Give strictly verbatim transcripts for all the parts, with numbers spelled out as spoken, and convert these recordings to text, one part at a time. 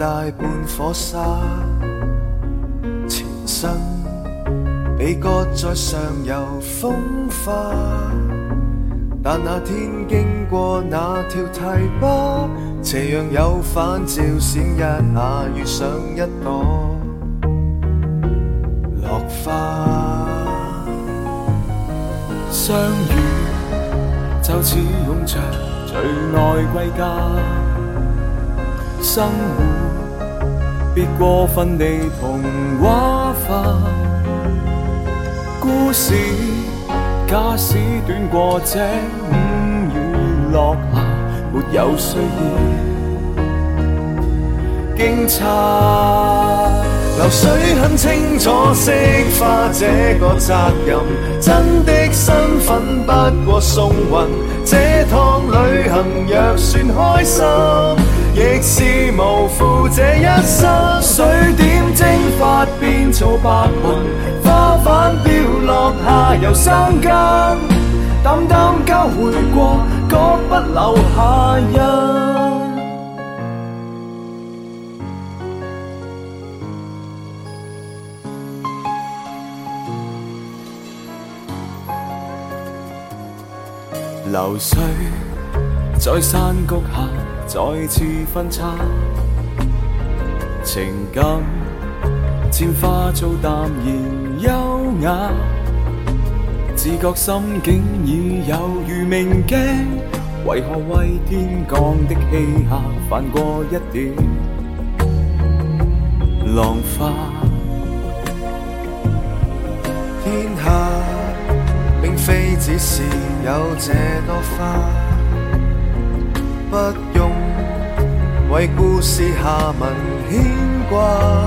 大半火沙，前生被割在上游風化，但那天經過那條堤壩，斜陽有反照閃一下，遇上一朵落花。 相遇就似擁着最愛歸家，生活別過分地童話化，故事假使短過這五雨落霞，沒有需要驚詫。 流水很清楚釋化這個責任，真的身份不過送運。這趟旅行若算開心，亦是無負這一生。水點蒸發變做白雲，花瓣飄落下游生根，淡淡交匯過，各不留下印。 流水在山谷下再次分叉，情感漸化做淡然優雅，自覺心境已有如明鏡，為何為天降的氣下泛過一點浪花？ 天下並非只是有這朵花，不用為故事下文牽掛。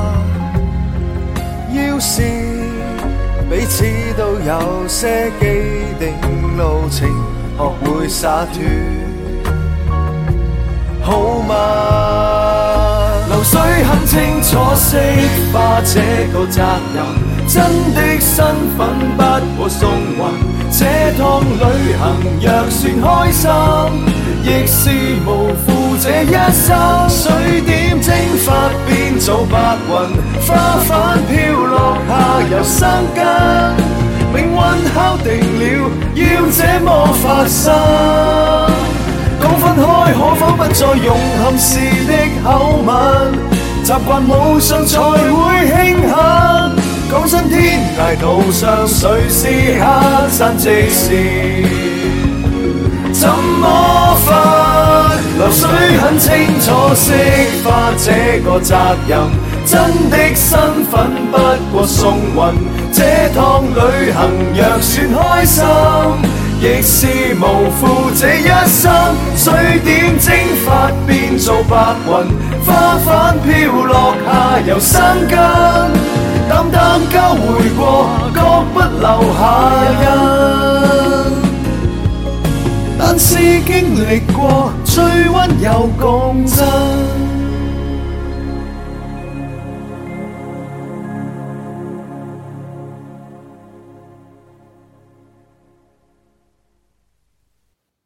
要是彼此都有些既定路程，學會灑脫好嗎？ 流水很清楚釋化這個責任，真的身份不過送運。這趟旅行若算開心，亦是無負這一生。 水點蒸發變做白雲，花瓣飄落下游生根，命運敲定了要這麼發生。講分開可否不再用憾事的口吻，習慣無常才會慶幸。講真天涯途上誰是客棧即是怎麼分？流水很清楚釋化這個責任，真的身份不過送運。這趟旅行若算開心，亦是無負這一生。水點蒸發變做白雲，花瓣飄落下游生根，淡淡交匯過，各不留下印。但是經歷過最溫柔共振。